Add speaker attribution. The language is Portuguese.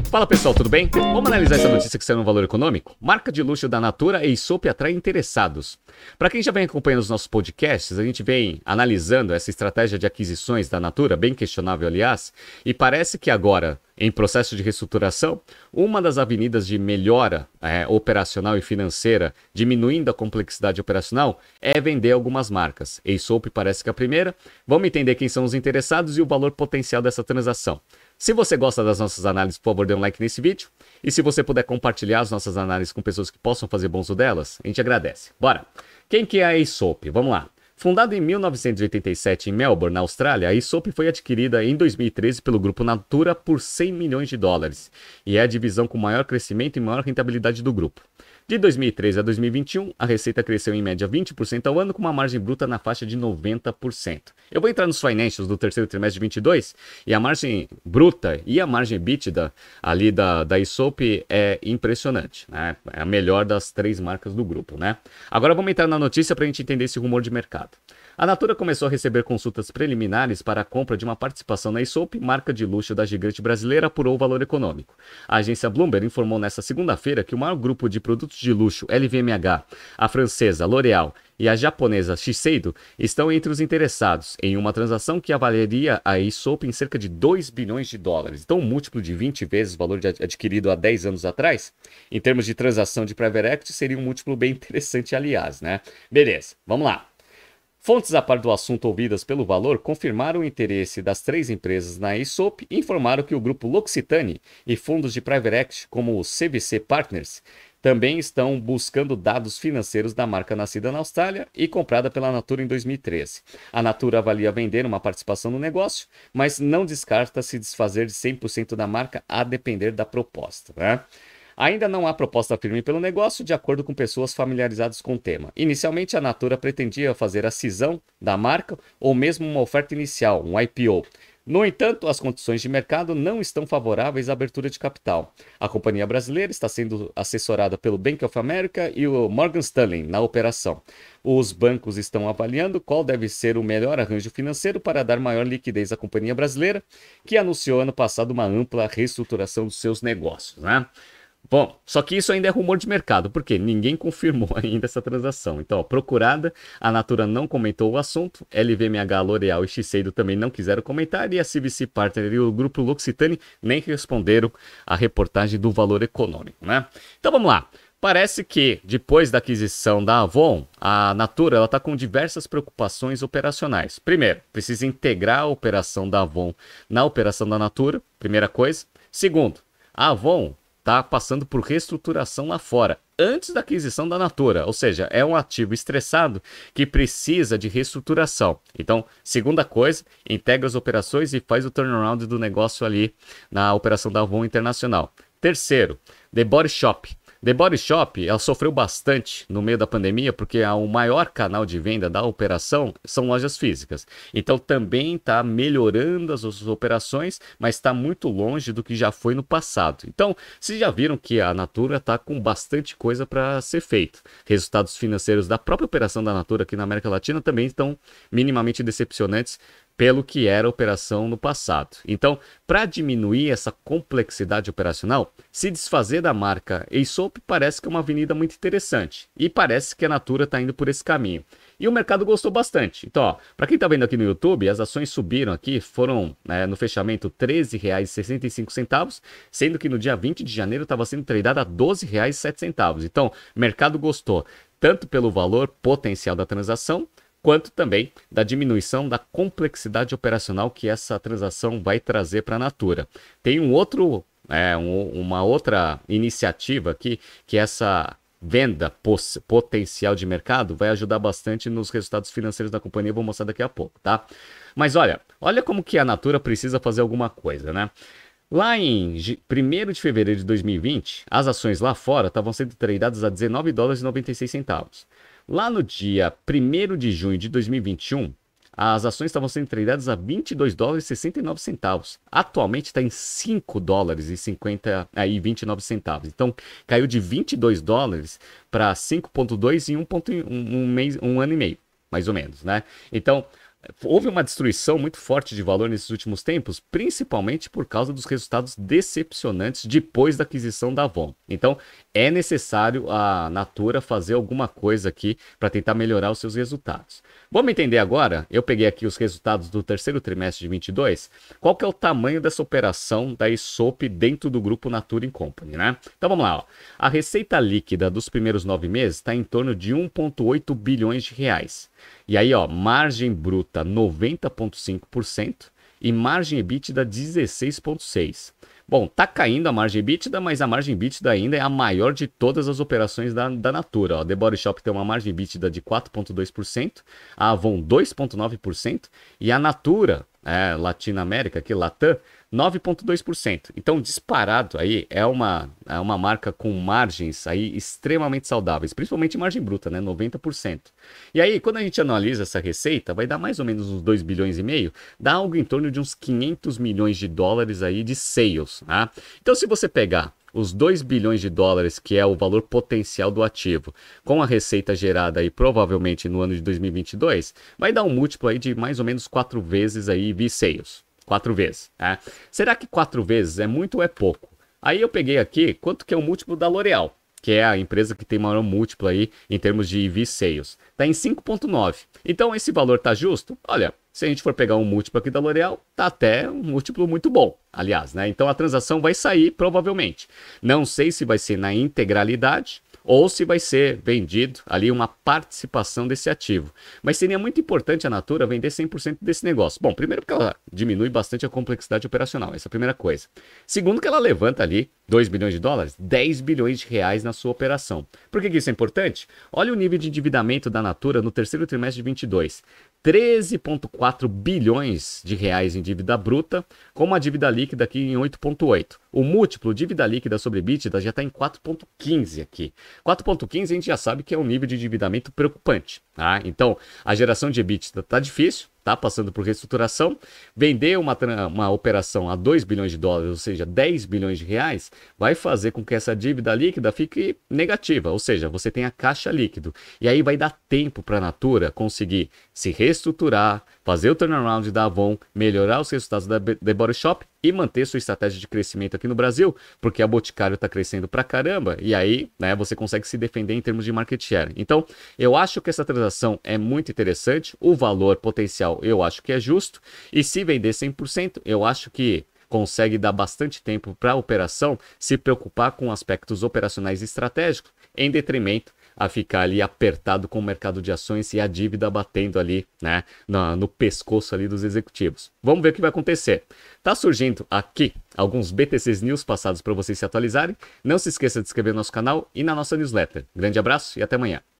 Speaker 1: Fala pessoal, tudo bem? Vamos analisar essa notícia que saiu no Valor Econômico? Marca de luxo da Natura e Aesop atrai interessados. Para quem já vem acompanhando os nossos podcasts, a gente vem analisando essa estratégia de aquisições da Natura, bem questionável aliás, e parece que agora, em processo de reestruturação, uma das avenidas de melhora operacional e financeira, diminuindo a complexidade operacional, é vender algumas marcas. Aesop parece que é a primeira. Vamos entender quem são os interessados e o valor potencial dessa transação. Se você gosta das nossas análises, por favor, dê um like nesse vídeo. E se você puder compartilhar as nossas análises com pessoas que possam fazer bom uso delas, a gente agradece. Bora! Quem que é a Aesop? Vamos lá. Fundada em 1987 em Melbourne, na Austrália, a Aesop foi adquirida em 2013 pelo grupo Natura por 100 milhões de dólares e é a divisão com maior crescimento e maior rentabilidade do grupo. De 2013 a 2021, a receita cresceu em média 20% ao ano, com uma margem bruta na faixa de 90%. Eu vou entrar nos financials do terceiro trimestre de 22 e a margem bruta e a margem EBITDA ali da Aesop é impressionante, né? É a melhor das três marcas do grupo, né? Agora vamos entrar na notícia para a gente entender esse rumor de mercado. A Natura começou a receber consultas preliminares para a compra de uma participação na Aesop, marca de luxo da gigante brasileira, apurou o Valor Econômico. A agência Bloomberg informou nesta segunda-feira que o maior grupo de produtos de luxo, LVMH, a francesa L'Oréal e a japonesa Shiseido estão entre os interessados em uma transação que avaliaria a Aesop em cerca de 2 bilhões de dólares. Então, um múltiplo de 20 vezes o valor adquirido há 10 anos atrás, em termos de transação de private equity, seria um múltiplo bem interessante, aliás, né? Beleza, vamos lá. Fontes a par do assunto ouvidas pelo Valor confirmaram o interesse das três empresas na Aesop e informaram que o grupo L'Occitane e fundos de private equity como o CVC Partners também estão buscando dados financeiros da marca nascida na Austrália e comprada pela Natura em 2013. A Natura avalia vender uma participação no negócio, mas não descarta se desfazer de 100% da marca a depender da proposta, né? Ainda não há proposta firme pelo negócio, de acordo com pessoas familiarizadas com o tema. Inicialmente, a Natura pretendia fazer a cisão da marca ou mesmo uma oferta inicial, um IPO. No entanto, as condições de mercado não estão favoráveis à abertura de capital. A companhia brasileira está sendo assessorada pelo Bank of America e o Morgan Stanley na operação. Os bancos estão avaliando qual deve ser o melhor arranjo financeiro para dar maior liquidez à companhia brasileira, que anunciou ano passado uma ampla reestruturação dos seus negócios, né? Bom, só que isso ainda é rumor de mercado, porque ninguém confirmou ainda essa transação. Então, ó, procurada, a Natura não comentou o assunto, LVMH, L'Oréal e Shiseido também não quiseram comentar, e a CVC Partner e o grupo L'Occitane nem responderam à reportagem do Valor Econômico, né? Então vamos lá. Parece que, depois da aquisição da Avon, a Natura está com diversas preocupações operacionais. Primeiro, precisa integrar a operação da Avon na operação da Natura, primeira coisa. Segundo, a Avon está passando por reestruturação lá fora, antes da aquisição da Natura, ou seja, é um ativo estressado que precisa de reestruturação. Então, segunda coisa, integra as operações e faz o turnaround do negócio ali na operação da Avon Internacional. Terceiro, The Body Shop. The Body Shop, ela sofreu bastante no meio da pandemia porque o maior canal de venda da operação são lojas físicas. Então também está melhorando as operações, mas está muito longe do que já foi no passado. Então, vocês já viram que a Natura está com bastante coisa para ser feito. Resultados financeiros da própria operação da Natura aqui na América Latina também estão minimamente decepcionantes pelo que era a operação no passado. Então, para diminuir essa complexidade operacional, se desfazer da marca Aesop parece que é uma avenida muito interessante. E parece que a Natura está indo por esse caminho. E o mercado gostou bastante. Então, para quem está vendo aqui no YouTube, as ações subiram aqui, foram no fechamento R$ 13,65, sendo que no dia 20 de janeiro estava sendo tradada a R$ 12,07. Então, o mercado gostou tanto pelo valor potencial da transação, quanto também da diminuição da complexidade operacional que essa transação vai trazer para a Natura. Tem uma outra iniciativa aqui, que essa venda potencial de mercado vai ajudar bastante nos resultados financeiros da companhia, eu vou mostrar daqui a pouco, tá? Mas olha como que a Natura precisa fazer alguma coisa, né? Lá em 1º de fevereiro de 2020, as ações lá fora estavam sendo tradeadas a R$19,96. Lá no dia 1º de junho de 2021, as ações estavam sendo tradeadas a $22,69. Atualmente está em $5,29. Então, caiu de $22 para 5,2 em um ano e meio, mais ou menos, né? Então, houve uma destruição muito forte de valor nesses últimos tempos, principalmente por causa dos resultados decepcionantes depois da aquisição da Avon. Então, é necessário a Natura fazer alguma coisa aqui para tentar melhorar os seus resultados. Vamos entender agora, eu peguei aqui os resultados do terceiro trimestre de 22, qual que é o tamanho dessa operação da Aesop dentro do grupo Natura Company, né? Então vamos lá, ó. A receita líquida dos primeiros 9 meses está em torno de 1,8 bilhões de reais. E aí, ó, margem bruta 90,5% e margem EBITDA 16,6%. Bom, tá caindo a margem EBITDA, mas a margem EBITDA ainda é a maior de todas as operações da Natura. Ó. The Body Shop tem uma margem EBITDA de 4,2%, a Avon 2,9% e a Natura, Latina América, aqui, Latam, 9,2%. Então, disparado aí, é uma marca com margens aí extremamente saudáveis, principalmente margem bruta, né? 90%. E aí, quando a gente analisa essa receita, vai dar mais ou menos uns 2 bilhões e meio, dá algo em torno de uns 500 milhões de dólares aí de sales, tá? Então, se você pegar os 2 bilhões de dólares, que é o valor potencial do ativo, com a receita gerada aí provavelmente no ano de 2022, vai dar um múltiplo aí de mais ou menos 4 vezes aí V-Sales. 4 vezes. Né? Será que 4 vezes é muito ou é pouco? Aí eu peguei aqui quanto que é o múltiplo da L'Oréal, que é a empresa que tem maior múltiplo aí em termos de EV/Sales. Está em 5,9. Então esse valor está justo? Olha, se a gente for pegar um múltiplo aqui da L'Oréal, tá até um múltiplo muito bom, aliás, né? Então a transação vai sair provavelmente. Não sei se vai ser na integralidade ou se vai ser vendido ali uma participação desse ativo. Mas seria muito importante a Natura vender 100% desse negócio. Bom, primeiro porque ela diminui bastante a complexidade operacional, essa é a primeira coisa. Segundo que ela levanta ali 2 bilhões de dólares, 10 bilhões de reais na sua operação. Por que isso é importante? Olha o nível de endividamento da Natura no terceiro trimestre de 22. 13,4 bilhões de reais em dívida bruta, com uma dívida líquida aqui em 8,8. O múltiplo dívida líquida sobre EBITDA já está em 4,15 aqui. 4,15 a gente já sabe que é um nível de endividamento preocupante. Tá? Então, a geração de EBITDA está difícil, está passando por reestruturação. Vender uma operação a 2 bilhões de dólares, ou seja, 10 bilhões de reais, vai fazer com que essa dívida líquida fique negativa, ou seja, você tenha caixa líquido. E aí vai dar tempo para a Natura conseguir se reestruturar, fazer o turnaround da Avon, melhorar os resultados da The Body Shop e manter sua estratégia de crescimento aqui no Brasil, porque a Boticário está crescendo pra caramba e aí, né, você consegue se defender em termos de market share. Então, eu acho que essa transação é muito interessante, o valor potencial eu acho que é justo e se vender 100%, eu acho que consegue dar bastante tempo para a operação se preocupar com aspectos operacionais estratégicos em detrimento a ficar ali apertado com o mercado de ações e a dívida batendo ali, né, no pescoço ali dos executivos. Vamos ver o que vai acontecer. Tá surgindo aqui alguns BTCs News passados para vocês se atualizarem. Não se esqueça de se inscrever no nosso canal e na nossa newsletter. Grande abraço e até amanhã.